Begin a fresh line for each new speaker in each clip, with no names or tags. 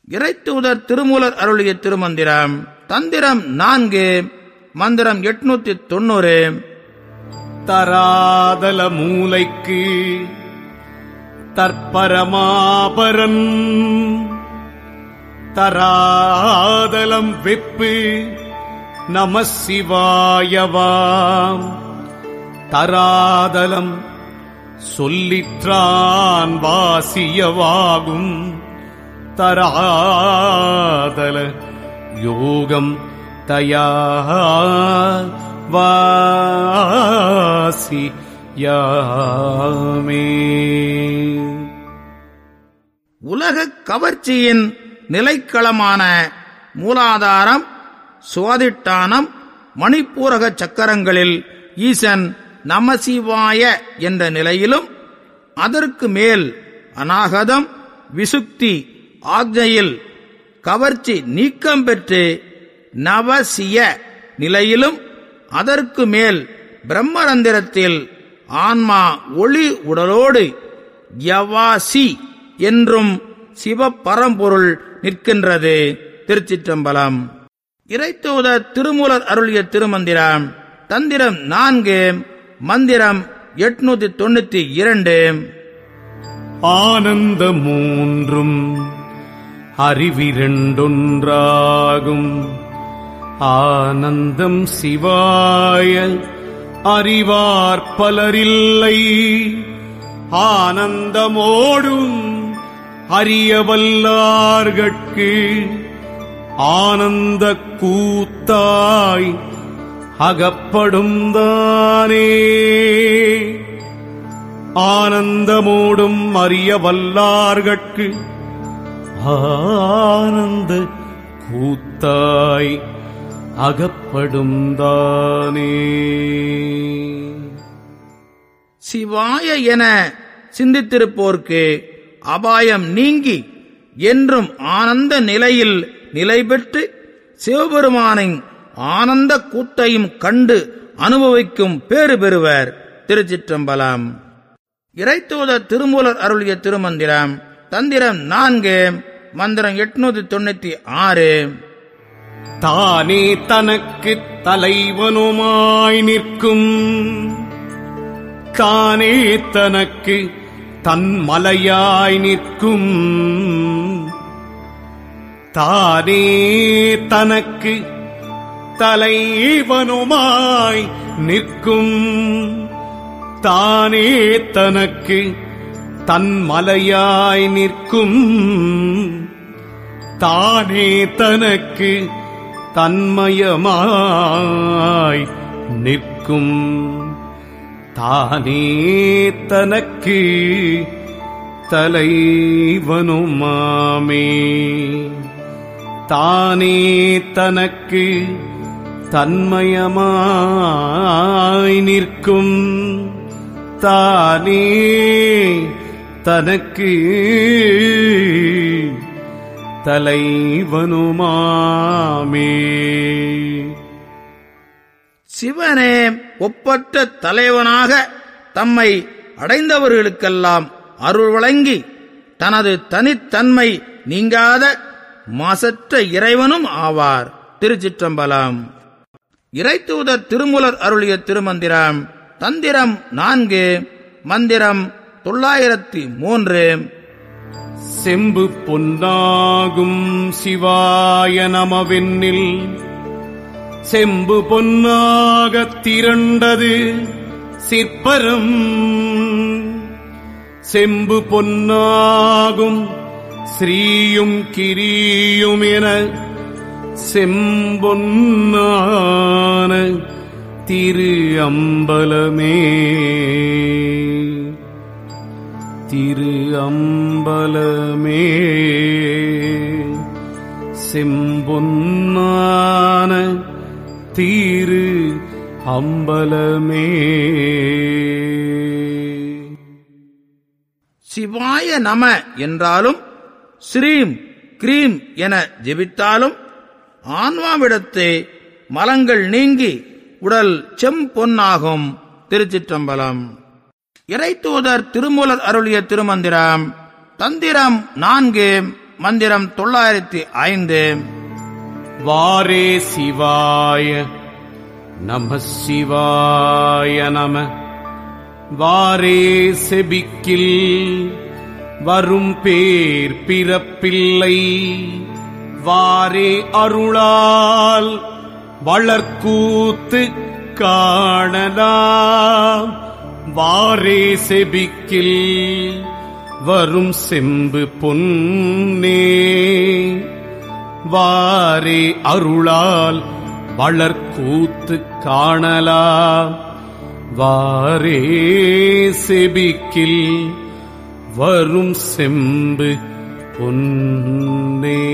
இறைத்தூதர் திருமூலர் அருளிய திருமந்திரம் தந்திரம் 4 மந்திரம் 890.
தராதல மூலைக்கு தற்பரமாபரன் தராதலம் வெப்பு நம சிவாயவாம் தராதலம் சொல்லிற்றான் வாசியவாகும் தராதல யோகம் தயா வாசியாமே.
உலக கவர்ச்சியின் நிலைக்களமான மூலாதாரம், சுவாதிட்டானம், மணிப்பூரக சக்கரங்களில் ஈசன் நமசிவாய என்ற நிலையிலும், அதற்கு மேல் அநாகதம், விசுக்தி ஆக்ஞையில் கவர்ச்சி நீக்கம் பெற்று நவசிய நிலையிலும், அதற்கு மேல் பிரம்மரந்திரத்தில் ஆன்மா ஒளி உடலோடு யவாசி என்றும் சிவபரம்பொருள் நிற்கின்றது. திருச்சிற்றம்பலம். இறைத்தூதர் திருமூலர் அருளிய திருமந்திரம் தந்திரம் 4 மந்திரம் 892.
ஆனந்த மூன்றும் அறிவிரண்டொன்றாகும் ஆனந்தம் சிவாய அறிவார் பலரில்லை ஆனந்தமோடும் அறியவல்லார்கட்கு ஆனந்த கூத்தாய் அகப்படும் தானே. ஆனந்தமோடும் அறியவல்லார்கட்கு ஆனந்த கூத்தாய் அகப்படும் தானே.
சிவாய என சிந்தித்திருப்போர்க்கு அபாயம் நீங்கி என்றும் ஆனந்த நிலையில் நிலை பெற்று சிவபெருமானின் ஆனந்த கூத்தையும் கண்டு அனுபவிக்கும் பேறு பெறுவர். திருச்சிற்றம்பலம். இறைத்தூதர் திருமூலர் அருளிய திருமந்திரம் தந்திரம் 4 மந்திரம் 896.
தானே தனக்கு தலைவனுமாய் நிற்கும் தானே தனக்கு தன்மலையாய் நிற்கும் தானே தனக்கு தலைவனுமாய் நிற்கும் தானே தனக்கு தன்மலையாய் நிற்கும் தானே தனக்கு தன்மயமாய் நிற்கும் தானே தனக்கு தலைவனுமாமே. தானே தனக்கு தன்மயமாய் நிற்கும் தானே தனக்கு தலைவனுமாமே.
சிவனே ஒப்பற்ற தலைவனாக தம்மை அடைந்தவர்களுக்கெல்லாம் அருள் வழங்கி தனது தனித்தன்மை நீங்காத மாசற்ற இறைவனும் ஆவார். திருச்சிற்றம்பலம். இறைத்தூதர் திருமூலர் அருளிய திருமந்திரம் தந்திரம் 4 மந்திரம் 903.
செம்பு பொன்னாகும் சிவாய நமவென்னில் செம்பு பொன்னாகத் திரண்டது சிற்பரம் செம்பு பொன்னாகும் ஸ்ரீயும் கிரியும் என செம்பொன்னான திரு அம்பலமே திரு அம்பலமே செம்பொன்னான திரு அம்பலமே.
சிவாய நம என்றாலும் ஸ்ரீம் கிரீம் என ஜெபித்தாலும் ஆன்மாவிடத்தே மலங்கள் நீங்கி உடல் செம்பொன்னாகும். திருச்சிற்றம்பலம். இறைத்தூதர் திருமூலர் அருளிய திருமந்திரம் தந்திரம் 4 மந்திரம் 905.
வாரே சிவாய நம சிவாய நம. வாரே செபிக்கில் வரும் பேர் பிறப்பில்லை. வாரே அருளால் வளர்க்கூத்து காணலாம். வாரே செபிக்கில் வரும் செம்பு பொன்னே. வாரே அருளால் வளர்க்கூத்து காணலாம். வாரே செபிக்கில் வரும் செம்பு பொன்னே.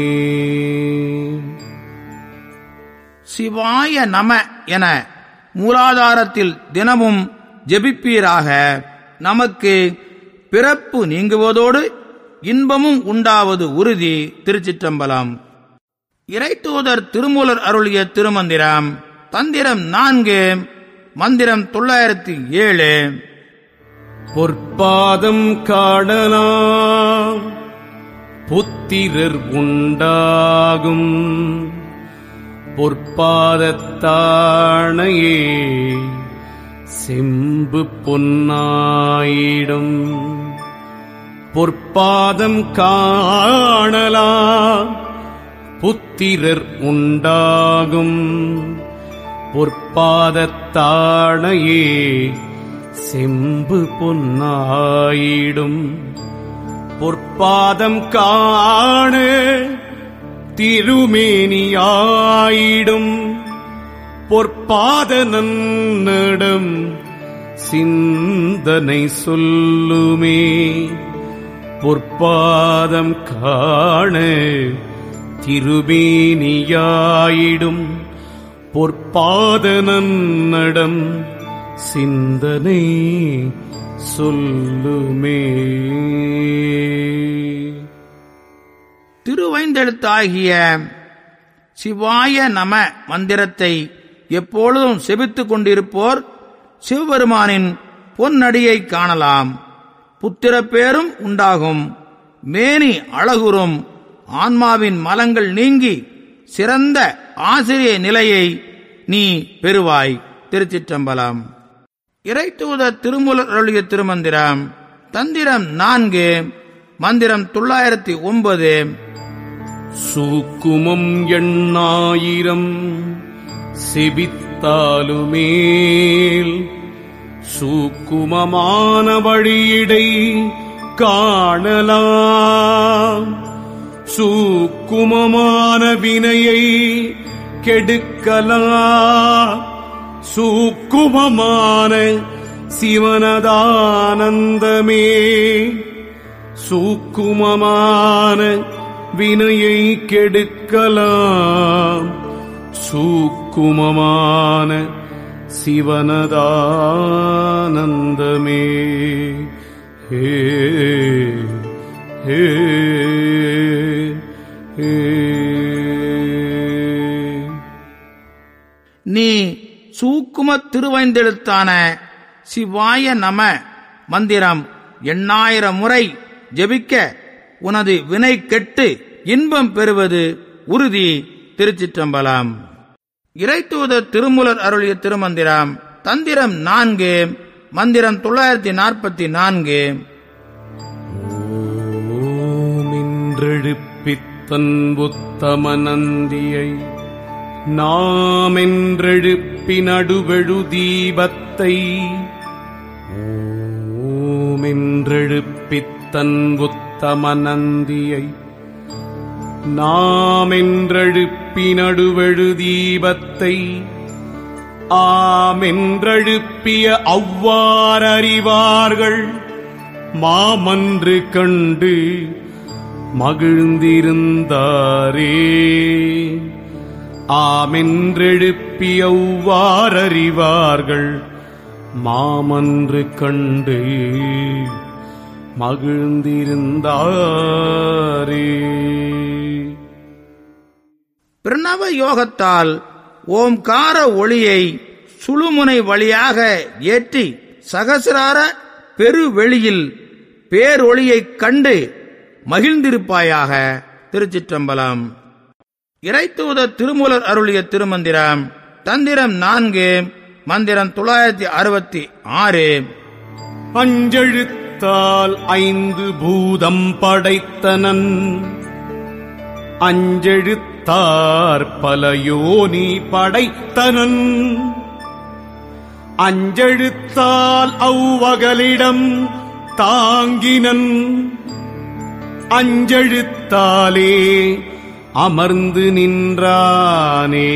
சிவாய நம என மூலாதாரத்தில் தினமும் ஜெபிப்பீராக. நமக்கு பிறப்பு நீங்குவதோடு இன்பமும் உண்டாவது உறுதி. திருச்சிற்றம்பலம். இறைத்தூதர் திருமூலர் அருளிய திருமந்திரம். தந்திரம் 4, மந்திரம் 907.
பொற்பாதம் காணலாம் புத்திரர் உண்டாகும். பொற்பாதத்தானையே செம்பு பொன்னாயிடும். பொற்பாதம் காணலாம் புத்திரர் உண்டாகும். பொற்பாதத்தானையே செம்பு பொன்னாயிடும். பொற்பாதம் காண திருமேனியாயிடும். பொற்பாத நன்னடம் சிந்தனை சொல்லுமே. பொற்பாதம் காண திருமேனியாயிடும். பொற்பாத நன்னடம் சிந்தனை சொல்லுமே.
திருவைந்தெழுத்தாகிய சிவாய நம மந்திரத்தை எப்பொழுதும் செபித்துக் கொண்டிருப்போர் சிவபெருமானின் பொன்னடியை காணலாம். புத்திரப்பேரும் உண்டாகும். மேனி அழகுறும். ஆன்மாவின் மலங்கள் நீங்கி சிறந்த ஆசிரிய நிலையை நீ பெறுவாய். திருச்சிற்றம்பலம். இறைத்தூதர் திருமூலர் அருளிய திருமந்திரம். தந்திரம் 4, மந்திரம் 909.
சூக்குமம் 8000 செபித்தாலுமேல் சூக்குமமான வழியிடை காணலாம். சூக்குமமான வினையை கெடுக்கலாம். சூக்குமமான சிவனதானந்தமே. சூக்குமமான வினையை கெடுக்கலாம். சூக்குமமான சிவனதானந்தமே. ஹே ஹே ஹே.
நீ சூக்கும திருவைந்தெழுத்தான சிவாய நம மந்திரம் 8000 முறை ஜெபிக்க உனது வினை கெட்டு இன்பம் பெறுவது உறுதி. திருச்சிற்றம்பலம். இறைத்தூதர் திருமூலர் அருளிய திருமந்திரம். தந்திரம் 4, மந்திரம் 944.
ஓமென்றெழுப்பித்தன் புத்தமநந்தியை நாமென்றெழுப்பி நடுவெழு தீபத்தை. ஓமென்றெழுப்பித்தன் புத்தமநந்தியை நாமென்றெழுப்பி நடுவெழு தீபத்தை. ஆமென்றெழுப்பிய அவ்வாறறிவார்கள் மாமன்று கண்டு மகிழ்ந்திருந்தாரே. ஆமென்றெழுப்பிய அவ்வாறறிவார்கள் மாமன்று கண்டு மகிழ்ந்திருந்தாரே.
பிரணவ யோகத்தால் ஓம்கார ஒளியை சுழுமுனை வழியாக ஏற்றி சகசிரார பெருவெளியில் பேரொளியைக் கண்டு மகிழ்ந்திருப்பாயாக. திருச்சிற்றம்பலம். இறைத்தூத திருமூலர் அருளிய திருமந்திரம் தந்திரம் 4 மந்திரம் 966.
அஞ்செழுத்தால் 5 பூதம் படைத்தனன் அஞ்செழுத்தார் பல யோனி படைத்தனன் அஞ்செழுத்தால் அவ்வகலிடம் தாங்கினன் அஞ்செழுத்தாலே அமர்ந்து நின்றானே.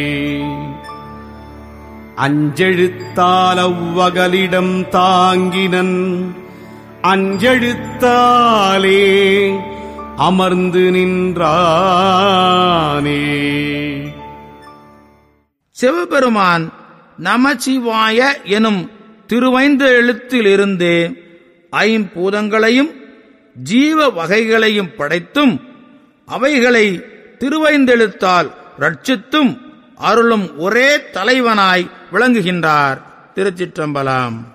அஞ்செழுத்தால் அவ்வகலிடம் தாங்கினன் அஞ்செழுத்தாலே அமர்ந்து நின்றானே.
சிவபெருமான் நமசிவாய எனும் திருவைந்தெழுத்திலிருந்து 5 பூதங்களையும் ஜீவ வகைகளையும் படைத்தும் அவைகளை திருவைந்தெழுத்தால் ரட்சித்தும் அருளும் ஒரே தலைவனாய் விளங்குகின்றார். திருச்சிற்றம்பலம்.